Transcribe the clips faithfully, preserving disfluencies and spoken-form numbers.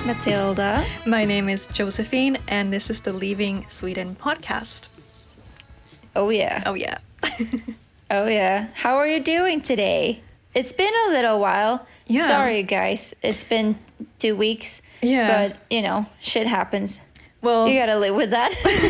Matilda. My name is Josephine, and this is the Leaving Sweden podcast. Oh yeah. Oh yeah. Oh yeah. How are you doing today? It's been a little while. Yeah. Sorry, guys. It's been two weeks. Yeah. But, you know, shit happens. Well, You gotta live with that.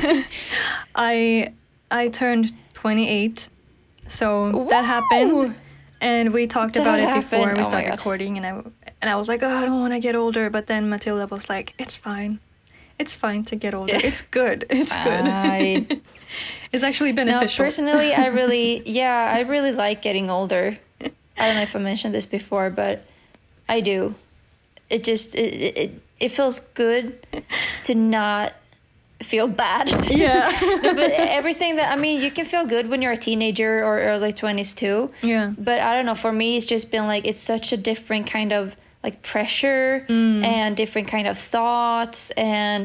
I I turned twenty-eight, so that happened, and we talked That about it happened. before Oh we my started God. recording, and I and I was like, oh, I don't want to get older, but then Matilda was like, it's fine, it's fine to get older, it's good, it's Fine. good, it's actually No, beneficial. personally, I really, yeah, I really like getting older. I don't know if I mentioned this before, but I do. It just, it, it, it feels good to not feel bad. Yeah. But everything that, I mean, you can feel good when you're a teenager or early twenties too. Yeah. But I don't know, for me, it's just been like, it's such a different kind of like pressure Mm. and different kind of thoughts. And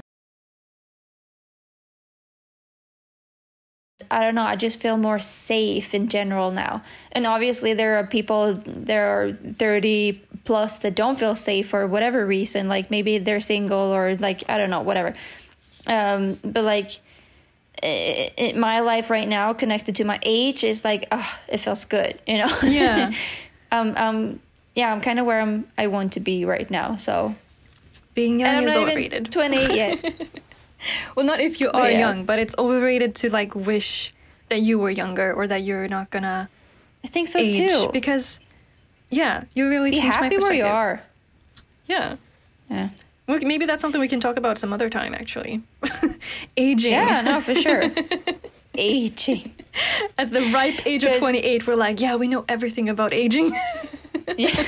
I don't know, I just feel more safe in general now. And obviously there are people, there are thirty plus that don't feel safe for whatever reason. Like maybe they're single or like, I don't know, whatever. Um, but like i i my life right now connected to my age is like, oh, it feels good, you know? Yeah. um, um, yeah, I'm kind of where I'm, I want to be right now. So Being and young I'm is not even overrated. twenty-eight yet. Well, not if you are yeah. young, but it's overrated to like wish that you were younger or that you're not gonna I think so age too. because, yeah, you really Be changed my happy where you perspective. are. Yeah. Yeah. Well, maybe that's something we can talk about some other time, actually. Aging. Yeah, no, for sure. Aging. At the ripe age of 'Cause- twenty-eight, we're like, yeah, we know everything about aging. Yeah.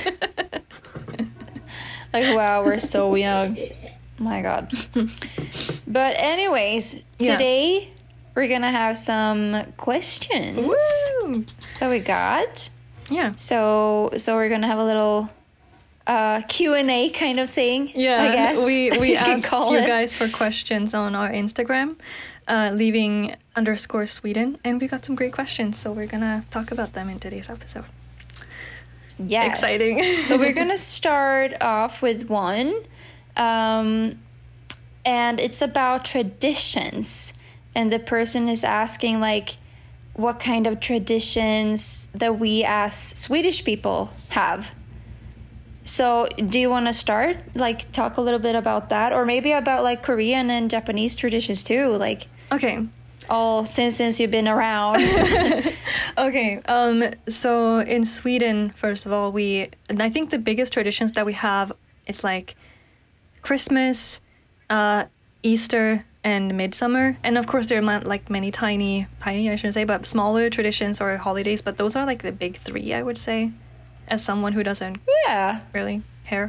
Like, wow, we're so young. My God. But anyways, Yeah. today we're gonna have some questions Woo! that we got. Yeah. So, so we're gonna have a little uh, Q and A kind of thing. Yeah, I guess we we you can asked call you it. guys for questions on our Instagram, uh, leaving underscore Sweden, and we got some great questions, so we're gonna talk about them in today's episode. Yes. Exciting. So we're gonna start off with one, um, and it's about traditions. And the person is asking like, what kind of traditions that we as Swedish people have. So do you want to start? Like talk a little bit about that, or maybe about like Korean and Japanese traditions too. Like Okay. all since since you've been around. Okay, um, so in Sweden, first of all, we, and I think the biggest traditions that we have, it's like Christmas, uh, Easter, and Midsummer. And of course, there are ma- like many tiny, tiny, I shouldn't say, but smaller traditions or holidays, but those are like the big three, I would say, as someone who doesn't Yeah. really care.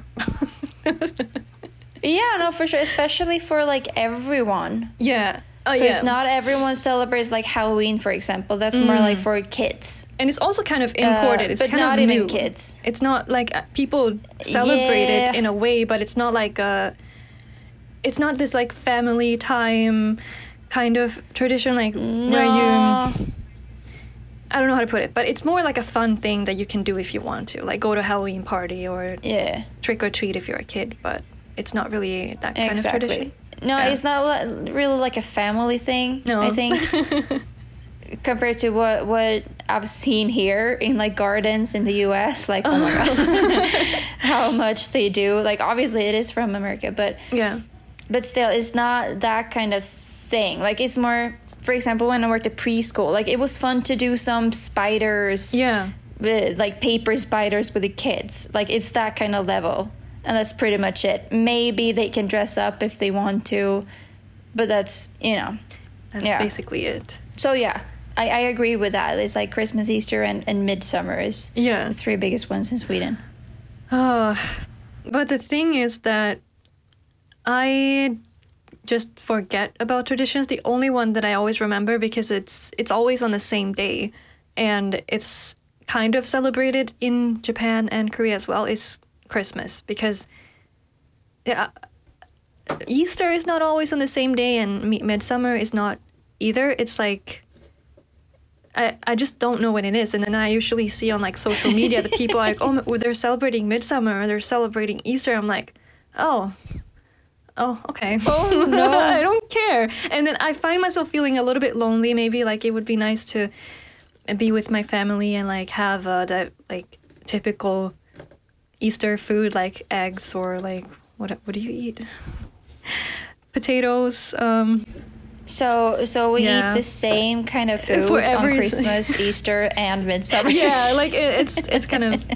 Yeah, no, for sure. Especially for like everyone. Yeah. Oh, Because yeah. not everyone celebrates like Halloween, for example. That's more like for kids. And it's also kind of imported. Uh, it's but kind not of even new. kids. It's not like uh, people celebrate Yeah. it in a way, but it's not like a. It's not this like family time kind of tradition, like where you. No. I don't know how to put it, but it's more like a fun thing that you can do if you want to, like go to a Halloween party or Yeah, trick or treat if you're a kid. But it's not really that kind of exactly. tradition. No, Yeah. it's not li- really like a family thing, No, I think. Compared to what, what I've seen here in like gardens in the U S, like, oh my God, how much they do. Like, obviously it is from America, but Yeah. but still, it's not that kind of thing. Like, it's more, for example, when I worked at preschool, like, it was fun to do some spiders, Yeah. with, like paper spiders with the kids. Like, it's that kind of level. And that's pretty much it. Maybe they can dress up if they want to, but that's, you know. That's Yeah. basically it. So, yeah, I, I agree with that. It's like Christmas, Easter, and, and Midsummer is Yeah. the three biggest ones in Sweden. Uh, but the thing is that I just forget about traditions. The only one that I always remember, because it's it's always on the same day, and it's kind of celebrated in Japan and Korea as well, is Christmas. Because yeah, Easter is not always on the same day, and Mi- Midsummer is not either. It's like I, I just don't know when it is. And then I usually see on like social media that people are like, oh, they're celebrating Midsummer or they're celebrating Easter. I'm like, oh, oh, okay. Oh, no. I don't care. And then I find myself feeling a little bit lonely. Maybe like it would be nice to be with my family and like have uh, that like typical Easter food like eggs or like what what do you eat? Potatoes. Um, So so we Yeah. eat the same kind of food For on every- Christmas, Easter, and Midsummer. yeah, like it, it's it's kind of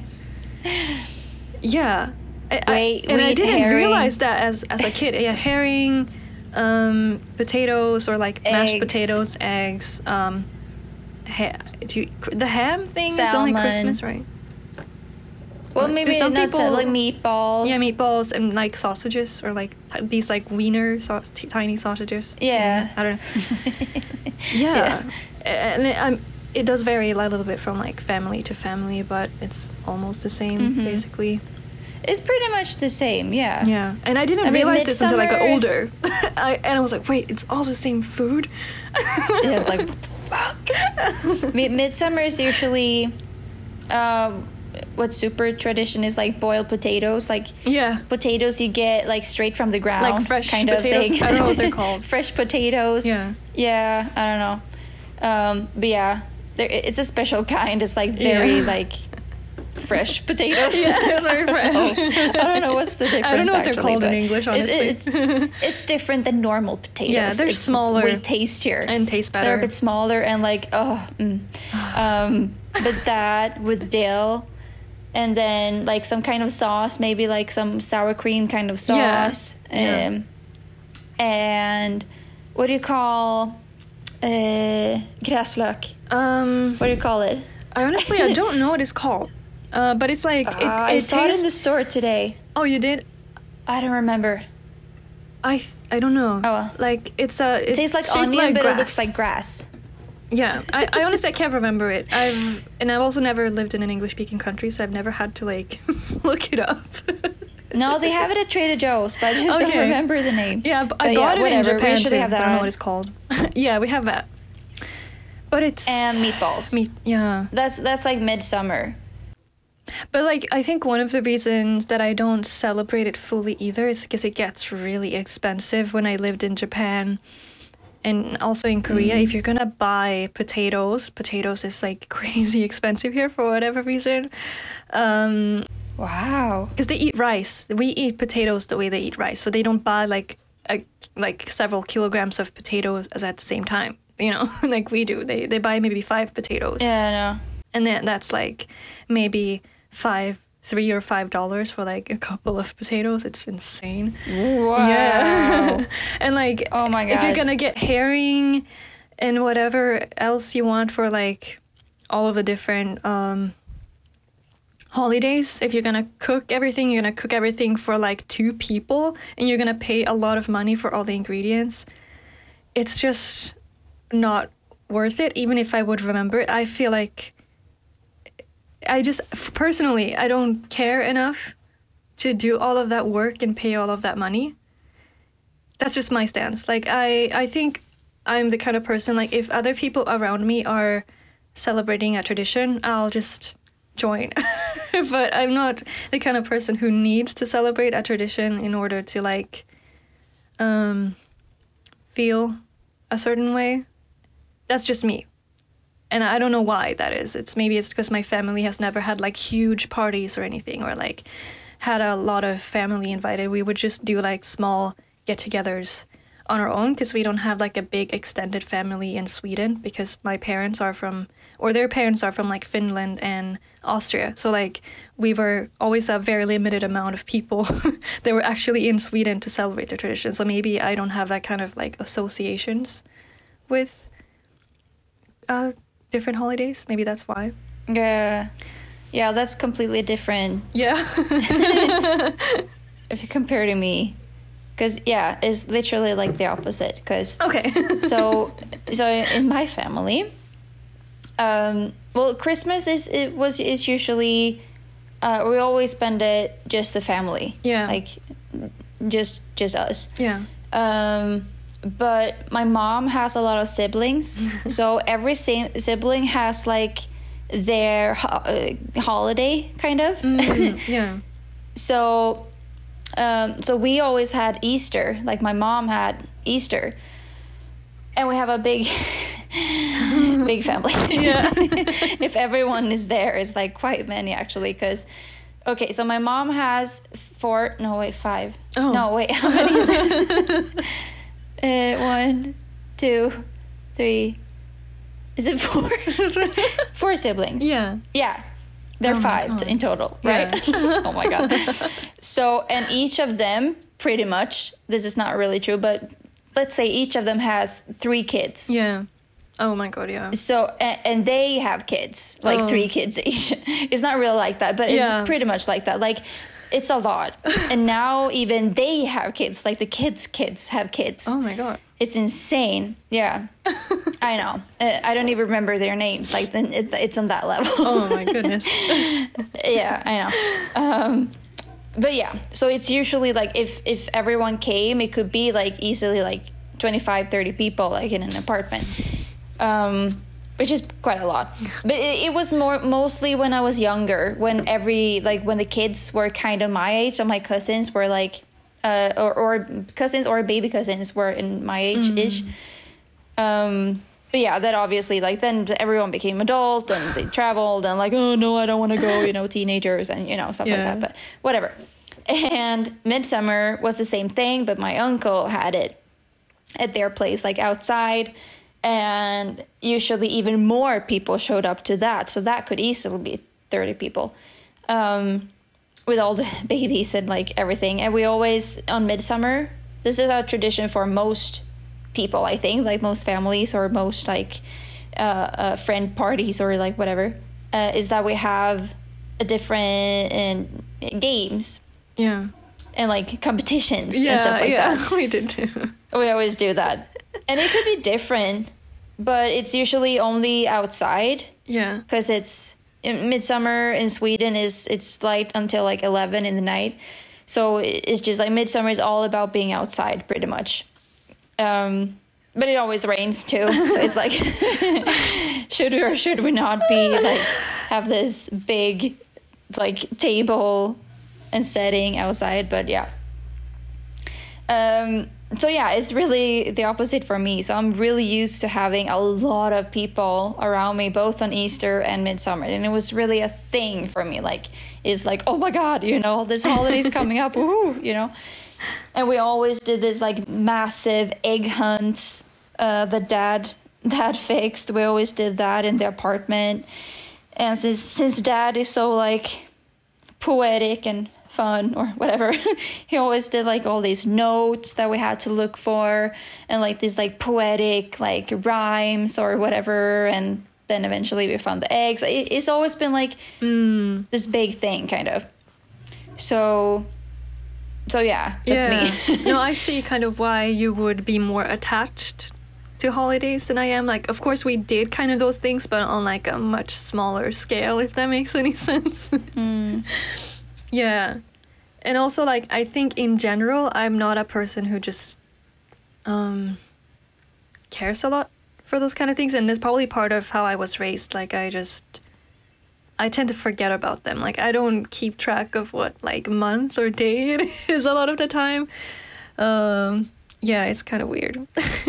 yeah. I, I- Wait, and we I eat didn't herring. realize that as as a kid. Yeah, herring, um, potatoes or like mashed Eggs. potatoes, eggs. Um, ha- do you, the ham thing is only Salmon. Christmas, right? Well, Like, maybe some not so, people- like meatballs. Yeah, meatballs and like sausages or like t- these like wiener sauce, t- tiny sausages. Yeah. I don't know. Yeah, and it, um, it does vary a little bit from like family to family, but it's almost the same Mhm. basically. It's pretty much the same, yeah. Yeah, and I didn't I mean, realize this until I got Midsummer- older. I, and I was like, wait, it's all the same food. It was like, what the fuck? Mi- Midsummer is usually, um, what super tradition is like boiled potatoes, like yeah, potatoes you get like straight from the ground, Like fresh kind potatoes? of thing. I don't know what they're called. Fresh potatoes. Yeah. Yeah, I don't know. Um, but yeah, there, it's a special kind. It's like very Yeah. like fresh potatoes. yeah, it's very fresh. Oh, I don't know what's the difference. I don't know what they're actually, called in but English, it- honestly. it's, it's different than normal potatoes. Yeah, they're It's smaller way tastier, and taste better. They're a bit smaller and like oh, mm. um, but that with dill, and then like some kind of sauce, maybe like some sour cream kind of Yeah, sauce, yeah. um, and what do you call uh, gräslök? Um, What do you call it? I honestly I don't know what it's called. Uh, but it's like it, Uh, I it saw it in the tastes. store today. Oh, you did? I don't remember. I I don't know. Oh, well. Like it's a It tastes like shaped onion, like but grass. it looks like grass. Yeah, I, I honestly I can't remember it. I've and I've also never lived in an English speaking country, so I've never had to like look it up. No, they have it at Trader Joe's, but I just Okay. don't remember the name. Yeah, but I But got yeah, it in whatever. We Japan usually too. have I don't know that. what it's called. Yeah, we have that. But it's And meatballs. meat. Yeah, That's that's like midsummer. but like I think one of the reasons that I don't celebrate it fully either is because it gets really expensive when I lived in Japan. And also in Korea, Mm. if you're gonna buy potatoes, potatoes is like crazy expensive here for whatever reason. Um, Wow. because they eat rice. We eat potatoes the way they eat rice, so they don't buy like a, like several kilograms of potatoes at the same time. You know, like we do. They they buy maybe five potatoes, Yeah, no. and then that's like maybe five, three or five dollars for like a couple of potatoes. It's insane. Wow. Yeah, and like Oh my if you're God. gonna get herring and whatever else you want for like all of the different um holidays, if you're gonna cook everything, you're gonna cook everything for like two people and you're gonna pay a lot of money for all the ingredients. It's just not worth it. Even if I would remember it, I feel like I just f- personally I don't care enough to do all of that work and pay all of that money. That's just my stance. Like I I think I'm the kind of person, like if other people around me are celebrating a tradition, I'll just join. But I'm not the kind of person who needs to celebrate a tradition in order to like um feel a certain way. That's just me. And I don't know why that is. It's maybe it's because my family has never had like huge parties or anything, or like had a lot of family invited. We would just do like small get-togethers on our own because we don't have like a big extended family in Sweden, because my parents are from, or their parents are from like Finland and Austria. So like we were always a very limited amount of people that were actually in Sweden to celebrate the tradition. So maybe I don't have that kind of like associations with uh, different holidays. Maybe that's why. Yeah. Yeah, that's completely different Yeah. if you compare to me. Because, yeah, it's literally like the opposite. Because Okay. so so in my family, um, well, Christmas is it was is usually uh, we always spend it just the family. Yeah. Like just just us. Yeah. Um, but my mom has a lot of siblings, so every si- sibling has like their ho- uh, holiday kind of. Mm, yeah. So Um, so we always had Easter, like my mom had Easter, and we have a big, big family. Yeah. If everyone is there, it's like quite many actually. Because, okay, so my mom has four. No, wait, five. Oh. No, wait, how many is it? uh, one, two, three. Is it four? Four siblings. Yeah. Yeah. They're Oh my five God. t- in total, right? Yeah. Oh my God. So, and each of them, pretty much, this is not really true, but let's say each of them has three kids. Yeah. Oh my God, yeah. So, and, and they have kids, like Oh. three kids each. It's not real like that, but it's Yeah. pretty much like that. Like, it's a lot. And now even they have kids, like the kids' kids have kids. Oh my God. It's insane. Yeah. I know. Uh, I don't even remember their names. Like, then it, it's on that level. Oh my goodness. Yeah, I know. Um, but yeah, so it's usually like if if everyone came, it could be like easily like twenty-five, thirty people like in an apartment, um, which is quite a lot. But it, it was more mostly when I was younger, when every like when the kids were kind of my age, and my cousins were like uh, or, or cousins or baby cousins were in my age ish. Um, but yeah, that obviously, like, then everyone became adult and they traveled and like, oh no, I don't want to go, you know, teenagers and, you know, stuff like Yeah. that, but whatever. And Midsummer was the same thing, but my uncle had it at their place, like outside. And usually even more people showed up to that. So that could easily be thirty people. Um, with all the babies and like everything. And we always, on Midsummer, this is a tradition for most people, I think, like most families or most like uh, uh, friend parties or like whatever, uh, is that we have a different uh, games Yeah. and like competitions Yeah, and stuff like yeah. that. We did too. We always do that. And it could be different, but it's usually only outside Yeah. because it's in Midsummer in Sweden is it's light until like eleven in the night. So it's just like Midsummer is all about being outside pretty much. Um, but it always rains too. So it's like, should we or should we not be like have this big like table and setting outside? But yeah. Um, so yeah, it's really the opposite for me. So I'm really used to having a lot of people around me, both on Easter and Midsummer. And it was really a thing for me. Like, it's like, oh my God, you know, this holiday's coming up, woo, you know. And we always did this like massive egg hunts uh, that dad dad fixed. We always did that in the apartment. And since since dad is so like poetic and fun or whatever, he always did like all these notes that we had to look for and like these like poetic like rhymes or whatever. And then eventually we found the eggs. It, it's always been like Mm. this big thing kind of. So... So yeah, that's Yeah. me. No, I see kind of why you would be more attached to holidays than I am. Like, of course, we did kind of those things, but on like a much smaller scale, if that makes any sense. Mm. Yeah. And also, like, I think in general, I'm not a person who just um, cares a lot for those kind of things. And it's probably part of how I was raised. Like, I just... I tend to forget about them. Like, I don't keep track of what, like, month or day it is a lot of the time. Um, yeah, it's kind of weird.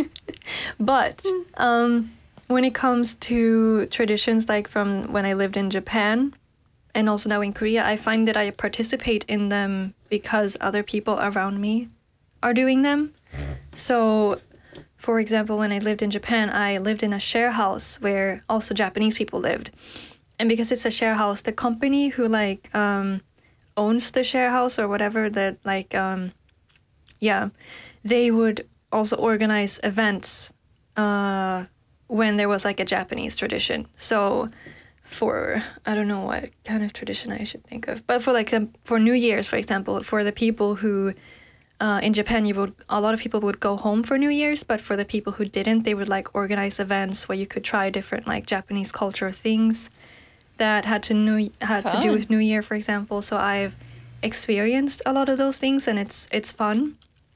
But um, when it comes to traditions, like from when I lived in Japan and also now in Korea, I find that I participate in them because other people around me are doing them. So, for example, when I lived in Japan, I lived in a share house where also Japanese people lived. And because it's a share house, the company who like um, owns the share house or whatever that like, um, yeah, they would also organize events uh, when there was like a Japanese tradition. So for, I don't know what kind of tradition I should think of, but for like um, for New Year's, for example, for the people who uh, in Japan, you would a lot of people would go home for New Year's, but for the people who didn't, they would like organize events where you could try different like Japanese culture things that had to new had to do Fun. with New Year, for example. So I've experienced a lot of those things, and it's it's fun.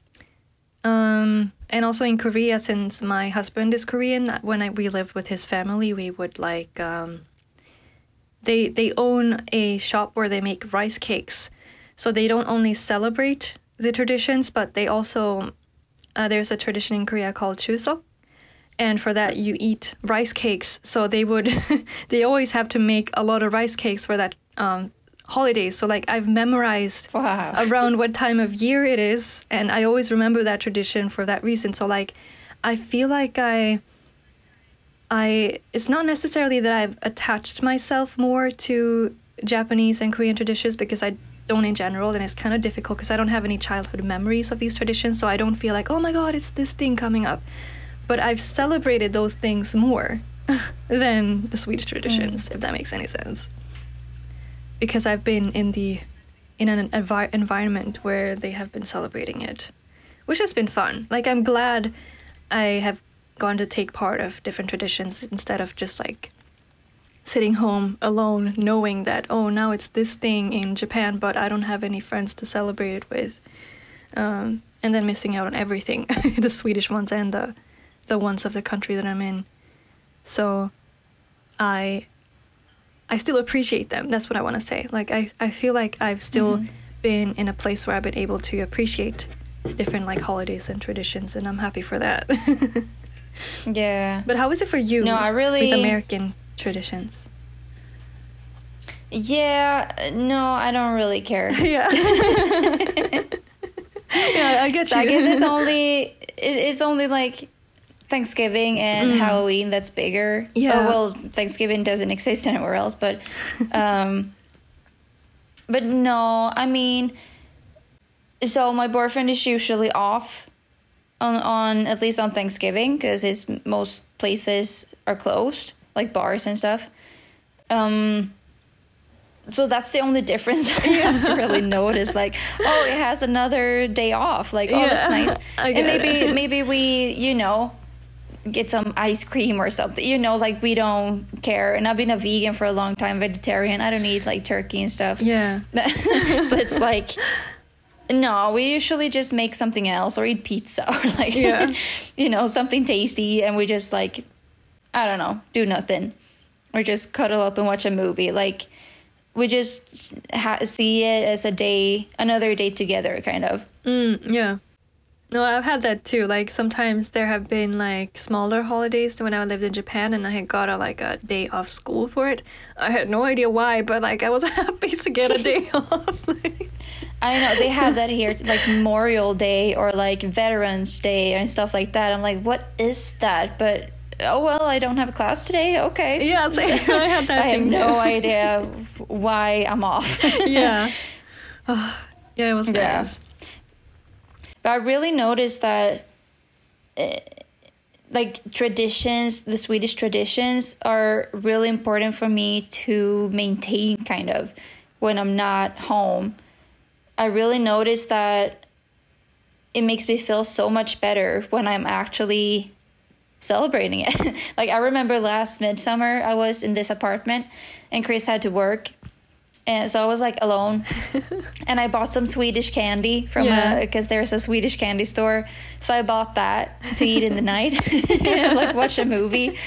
Um, and also in Korea, since my husband is Korean, when I, we lived with his family, we would like um, they they own a shop where they make rice cakes. So they don't only celebrate the traditions, but they also, uh, there's a tradition in Korea called Chuseok. And for that, you eat rice cakes. So they would, they always have to make a lot of rice cakes for that um, holiday. So like I've memorized Wow. around what time of year it is. And I always remember that tradition for that reason. So like, I feel like I, I, it's not necessarily that I've attached myself more to Japanese and Korean traditions, because I don't in general, and it's kind of difficult because I don't have any childhood memories of these traditions. So I don't feel like, oh my God, it's this thing coming up. But I've celebrated those things more than the Swedish traditions, mm. if that makes any sense. Because I've been in the in an envi- environment where they have been celebrating it, which has been fun. Like, I'm glad I have gone to take part of different traditions instead of just like sitting home alone, knowing that, oh, now it's this thing in Japan, but I don't have any friends to celebrate it with. Um, and then missing out on everything, the Swedish ones and the the ones of the country that I'm in. So I I still appreciate them. That's what I want to say. Like, I, I feel like I've still mm-hmm. been in a place where I've been able to appreciate different like holidays and traditions, and I'm happy for that. Yeah. But how is it for you? No, I really with American traditions? Yeah, no, I don't really care. Yeah. Yeah, I get so you. I guess it's only it, it's only like Thanksgiving and mm. Halloween that's bigger. Yeah. Oh, well, Thanksgiving doesn't exist anywhere else, but um but no, I mean, so my boyfriend is usually off on on at least on Thanksgiving, because his most places are closed, like bars and stuff. Um So that's the only difference I really noticed. Like, oh, it has another day off. Like, oh, yeah, that's nice. I get and maybe it. maybe we, you know, get some ice cream or something. You know, like, we don't care. And I've been a vegan for a long time, vegetarian. I don't eat like turkey and stuff. Yeah. So it's like, no, we usually just make something else or eat pizza or like, yeah. you know, something tasty, and we just like, I don't know, do nothing, or just cuddle up and watch a movie. Like, we just ha- see it as a day, another day together, kind of. Mm, yeah. No, I've had that too. Like, sometimes there have been like smaller holidays when I lived in Japan, and I had got a, like a day off school for it. I had no idea why, but like I was happy to get a day off. I know they have that here, like Memorial Day or like Veterans Day and stuff like that. I'm like, what is that? But oh well, I don't have a class today. Okay. Yeah, same. I had that. I have thing no too. idea why I'm off. Yeah. Oh, yeah, it was yeah. nice. But I really noticed that, uh, like, traditions, the Swedish traditions are really important for me to maintain, kind of, when I'm not home. I really noticed that it makes me feel so much better when I'm actually celebrating it. Like, I remember last midsummer, I was in this apartment and Chris had to work. And so I was like alone, and I bought some Swedish candy from yeah. a, because there's a Swedish candy store. So I bought that to eat in the night, and like watch a movie.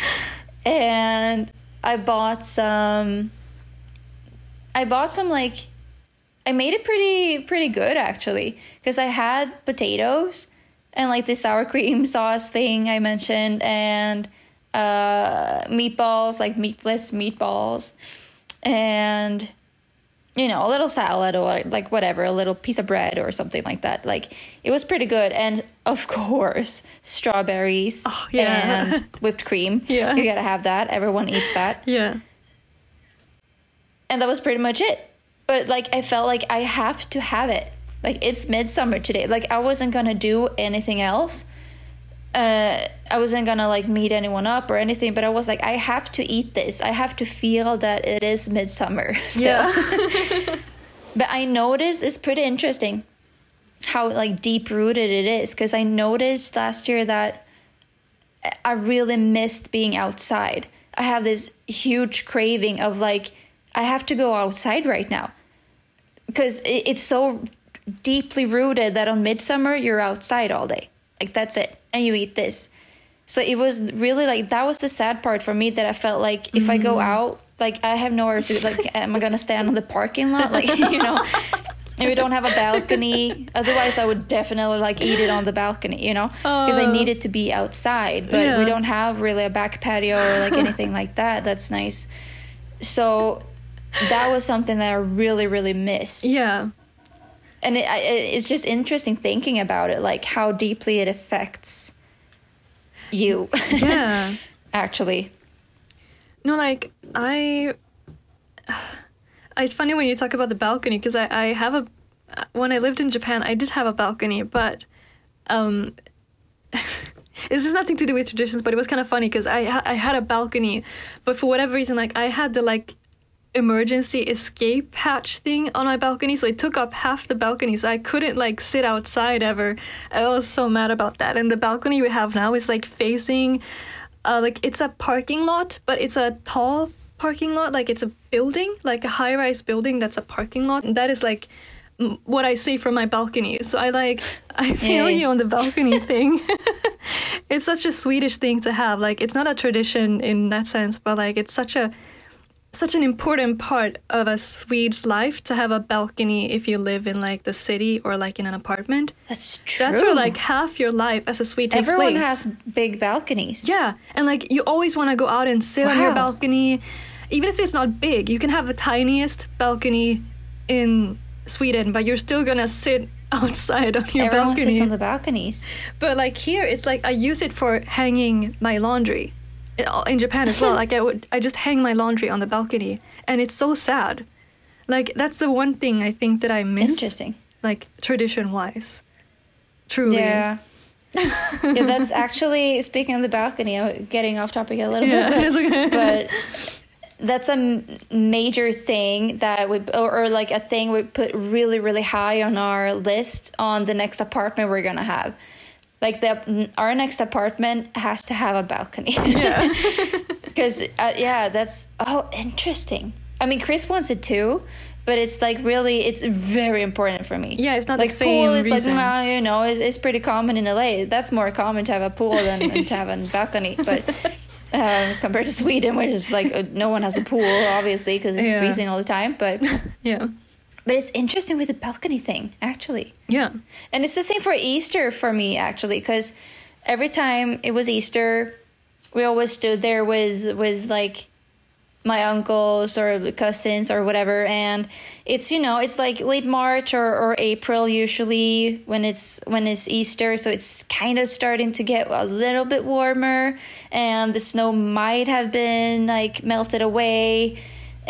And I bought some, I bought some like, I made it pretty, pretty good actually. Cause I had potatoes and like the sour cream sauce thing I mentioned, and uh, meatballs, like meatless meatballs, and you know, a little salad or like whatever, a little piece of bread or something like that. Like, it was pretty good. And of course, strawberries oh, yeah. and whipped cream. Yeah. You gotta have that. Everyone eats that. Yeah. And that was pretty much it. But like, I felt like I have to have it. Like, it's midsummer today. Like, I wasn't gonna do anything else. Uh, I wasn't gonna like meet anyone up or anything, but I was like, I have to eat this. I have to feel that it is midsummer. So. Yeah. But I noticed it's pretty interesting how like deep rooted it is, because I noticed last year that I really missed being outside. I have this huge craving of like, I have to go outside right now, because it, it's so deeply rooted that on midsummer you're outside all day. Like, that's it. And you eat this. So it was really like, that was the sad part for me, that I felt like if mm. I go out, like, I have nowhere to, like, am I going to stand on the parking lot? Like, you know, And we don't have a balcony. Otherwise, I would definitely like eat it on the balcony, you know, because uh, I need it to be outside. But yeah. we don't have really a back patio or like anything like that. That's nice. So that was something that I really, really missed. Yeah. And it, it's just interesting thinking about it, like how deeply it affects you. Yeah. Actually. No, like I... It's funny when you talk about the balcony, because I, I have a... When I lived in Japan, I did have a balcony, but... um, this has nothing to do with traditions, but it was kind of funny, because I, I had a balcony, but for whatever reason, like, I had the, like, emergency escape hatch thing on my balcony, so it took up half the balcony, so I couldn't, like, sit outside ever. I was so mad about that. And the balcony we have now is, like, facing... Uh, like, it's a parking lot, but it's a tall parking lot, like it's a building, like a high-rise building that's a parking lot. And that is like m- what I see from my balcony. So I like, I feel yeah. you on the balcony thing. It's such a Swedish thing to have. Like, it's not a tradition in that sense, but like it's such a such an important part of a Swede's life to have a balcony if you live in like the city or like in an apartment. That's true. That's where like half your life as a Swede takes Everyone place. has big balconies. Yeah, and like you always want to go out and sit wow. on your balcony. Even if it's not big, you can have the tiniest balcony in Sweden, but you're still gonna sit outside on your Everyone balcony. sits on the balconies. But like here, it's like I use it for hanging my laundry. In Japan as well, like I would, I just hang my laundry on the balcony, and it's so sad. Like that's the one thing I think that I miss. Interesting. Like tradition-wise, truly. Yeah. Yeah, that's actually, speaking of the balcony, I'm getting off topic a little yeah, bit, but, it's okay. but that's a m- major thing that we, or, or like a thing we put really, really high on our list on the next apartment we're gonna have. Like the our next apartment has to have a balcony. Yeah. Because uh, yeah, that's oh interesting. I mean, Chris wants it too. But it's like really, it's very important for me. Yeah, it's not like the same pool is reason. like, well, you know, it's, it's pretty common in L A. That's more common to have a pool than, than to have a balcony. But um, compared to Sweden, where it's like uh, no one has a pool, obviously, because it's yeah. freezing all the time. But yeah, but it's interesting with the balcony thing, actually. Yeah, and it's the same for Easter for me, actually, because every time it was Easter, we always stood there with with like my uncles or cousins or whatever, and it's, you know, it's like late March or, or April usually when it's when it's Easter, so it's kind of starting to get a little bit warmer, and the snow might have been like melted away,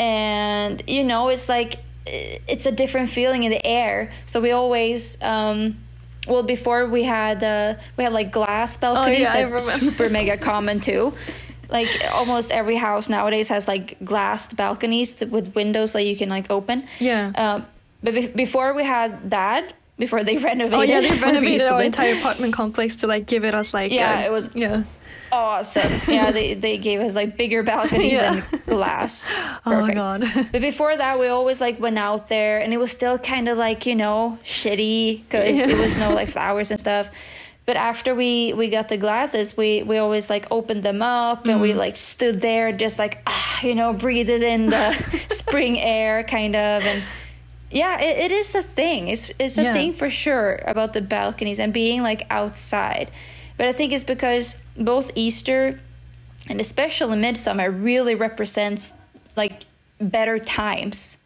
and you know, it's like it's a different feeling in the air. So we always um well, before we had uh we had like glass balconies. Oh, yeah, that's super mega common too. Like almost every house nowadays has like glassed balconies with windows that you can like open. Yeah. Um, but be- before we had that, before they renovated. Oh yeah, they renovated our recently. entire apartment complex to like give it us like. Yeah, a, it was yeah. awesome. Yeah, they they gave us like bigger balconies Yeah. and glass. Oh my god. But before that, we always like went out there, and it was still kind of like, you know, shitty because Yeah. it was no like flowers and stuff. But after we, we got the glasses, we, we always like opened them up and mm. we like stood there just like, ah, you know, breathed in the spring air kind of. And yeah, it, it is a thing. It's it's a yeah. thing for sure about the balconies and being like outside. But I think it's because both Easter and especially Midsummer really represents like better times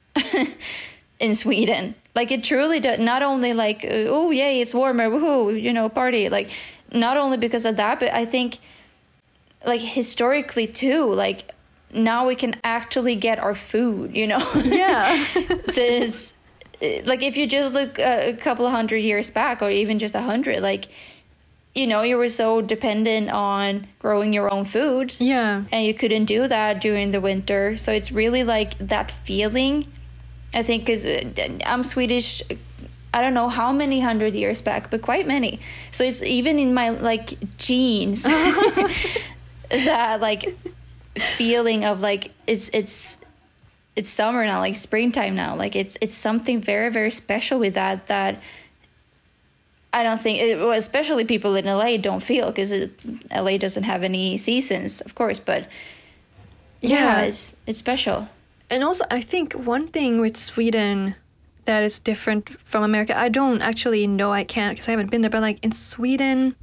in Sweden. Like it truly does, not only like, uh, oh yay, it's warmer, woohoo, you know, party. Like not only because of that, but I think like historically too, like now we can actually get our food, you know? Yeah. Since like if you just look a, a couple of hundred years back or even just a hundred, like, you know, you were so dependent on growing your own food. Yeah. And you couldn't do that during the winter. So it's really like that feeling. I think because I'm Swedish, I don't know how many hundred years back, but quite many. So it's even in my like genes that like feeling of like it's it's it's summer now, like springtime now. Like it's it's something very very special with that that I don't think, it, well, especially people in L A don't feel, because L A doesn't have any seasons, of course. But yeah, yeah. it's it's special. And also, I think one thing with Sweden that is different from America. I don't actually know. I can't because I haven't been there. But like in Sweden,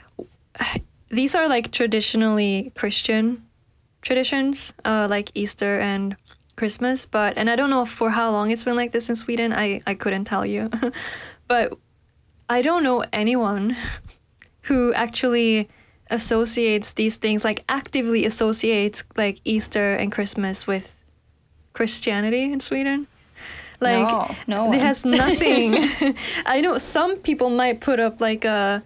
these are like traditionally Christian traditions, uh, like Easter and Christmas. But and I don't know for how long it's been like this in Sweden. I I couldn't tell you, but I don't know anyone who actually associates these things, like actively associates like Easter and Christmas with Christianity in Sweden. Like, no, no one. It has nothing. I know some people might put up like a.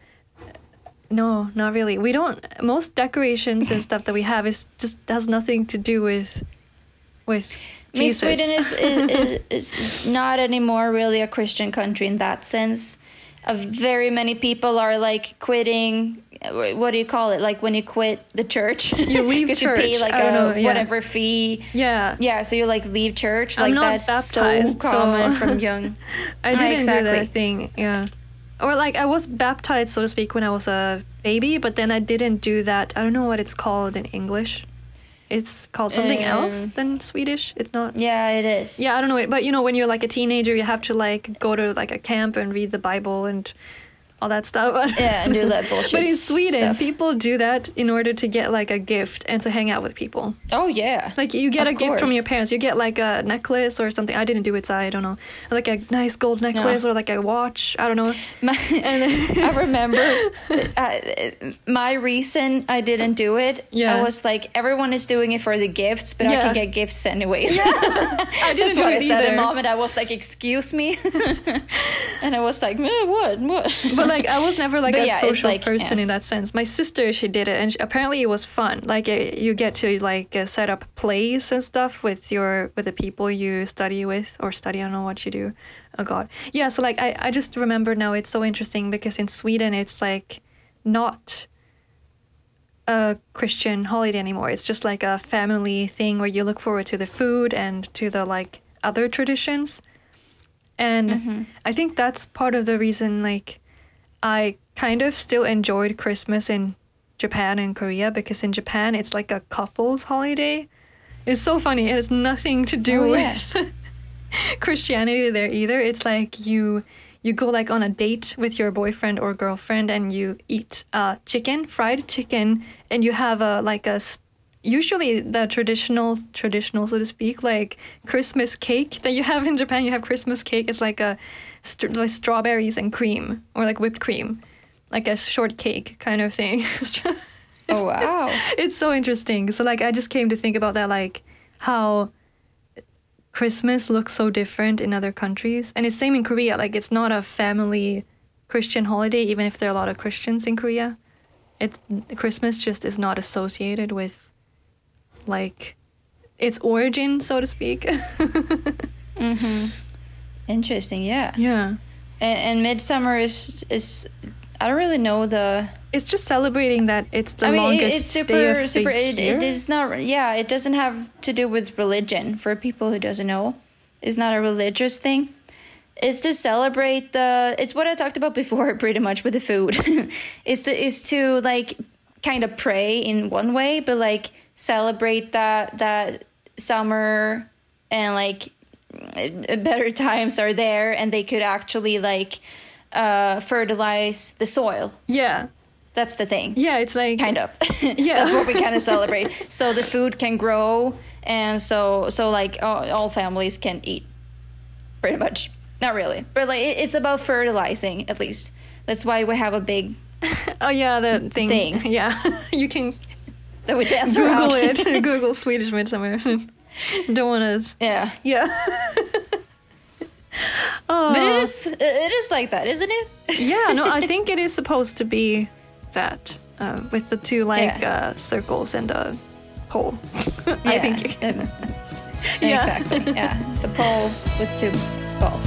No, not really. We don't. Most decorations and stuff that we have is just has nothing to do with, with I mean, Jesus. Sweden is, is, is, is not anymore really a Christian country in that sense. Uh, very many people are like quitting. What do you call it? Like when you quit the church, you leave church. You pay like I a don't know, yeah. whatever fee. Yeah, yeah. So you like leave church. Like I'm not that's baptized, so common so from young. I didn't exactly. do that thing. Yeah, or like I was baptized, so to speak, when I was a baby, but then I didn't do that. I don't know what it's called in English. It's called something Um, else than Swedish. It's not. Yeah, it is. Yeah, I don't know. But you know, when you're like a teenager, you have to like go to like a camp and read the Bible and all that stuff. Yeah, and do that bullshit. But in Sweden, stuff. people do that in order to get like a gift and to hang out with people. Oh yeah. Like you get Of a gift from course. your parents. You get like a necklace or something. I didn't do it, so I don't know. Like a nice gold necklace No. or like a watch. I don't know. My, And then- I remember uh, my reason I didn't do it. Yeah. I was like, everyone is doing it for the gifts, but I Yeah. can get gifts anyways. I didn't That's do what it I said. either. And mom and I was like, excuse me. And I was like, eh, what? What? But like I was never like But a yeah, it's social like, person yeah. in that sense. My sister, she did it, and she, apparently it was fun. Like uh, you get to like uh, set up plays and stuff with your with the people you study with or study. I don't know what you do. Oh God, yeah. So like I I just remember now. It's so interesting because in Sweden it's like not a Christian holiday anymore. It's just like a family thing where you look forward to the food and to the like other traditions. And Mm-hmm. I think that's part of the reason like I kind of still enjoyed Christmas in Japan and Korea, because in Japan it's like a couple's holiday. It's so funny. It has nothing to do Oh, yeah. with Christianity there either. It's like you you go like on a date with your boyfriend or girlfriend and you eat uh, chicken, fried chicken, and you have a like a s- usually the traditional traditional so to speak like Christmas cake that you have in Japan. You have Christmas cake. It's like a st- like strawberries and cream or like whipped cream, like a shortcake kind of thing. Oh, wow. It's so interesting. So like I just came to think about that, like how Christmas looks so different in other countries. And it's same in Korea. Like it's not a family Christian holiday, even if there are a lot of Christians in Korea. It's Christmas just is not associated with like its origin, so to speak. Mm-hmm. Interesting, yeah. Yeah. And, and Midsummer is is I don't really know the. It's just celebrating that it's the I mean, it, longest it's super day of super. the It, year. it is not. Yeah, it doesn't have to do with religion. For people who doesn't know, it's not a religious thing. It's to celebrate the. It's what I talked about before, pretty much with the food. It's to is to like kind of pray in one way, but like celebrate that that summer and like better times are there, and they could actually like uh, fertilize the soil. Yeah. That's the thing. Yeah, it's like Kind of. Yeah. That's what we kind of celebrate. So the food can grow, and so so like all, all families can eat, pretty much. Not really, but like it, it's about fertilizing at least. That's why we have a big Oh yeah, the thing. Thing. Yeah, you can that we dance Google around. it. Google Swedish midsummer. Don't want to. Yeah, Yeah. Oh. but it is it is like that, isn't it? Yeah, no, I think it is supposed to be that uh, with the two like Yeah. uh, circles and a pole. I Yeah, think. um, Yeah. Exactly. Yeah, it's a pole with two balls.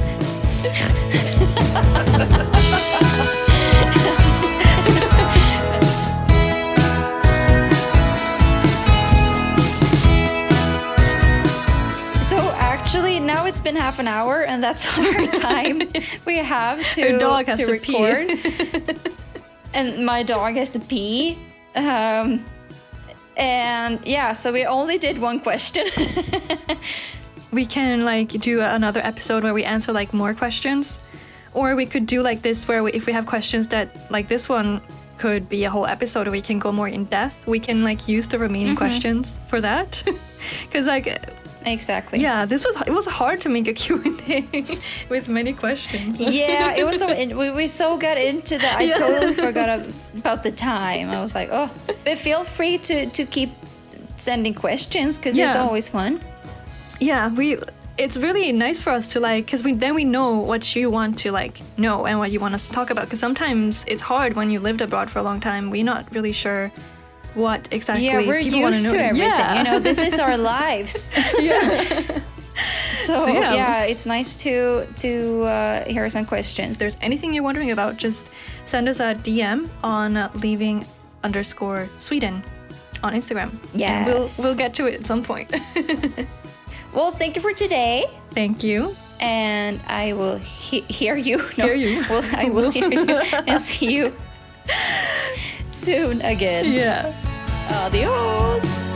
So actually, now it's been half an hour, and that's our time we have to, Your dog has to to record. pee. And my dog has to pee. Um, and yeah, so we only did one question. we can like do another episode where we answer like more questions, or we could do like this where we, if we have questions that like this one could be a whole episode where we can go more in depth, we can like use the remaining mm-hmm. questions for that. Because like exactly, yeah, this was it was hard to make a Q and A with many questions. Yeah, it was so we, we so got into that I yeah. totally forgot about the time. I was like, oh, but feel free to to keep sending questions because yeah. it's always fun. Yeah, we it's really nice for us to like, because we then we know what you want to like know and what you want us to talk about, because sometimes it's hard when you lived abroad for a long time. We're not really sure what exactly yeah we're people used know. to everything. Yeah. You know, this is our lives. Yeah. So, so yeah. yeah it's nice to to uh, hear some questions. If there's anything you're wondering about, just send us a D M on uh, leaving underscore Sweden on Instagram. Yeah, we'll we'll get to it at some point. Well, thank you for today. Thank you. And I will he- hear you. No, hear you. Well, I will hear you and see you soon again. Yeah. Adios.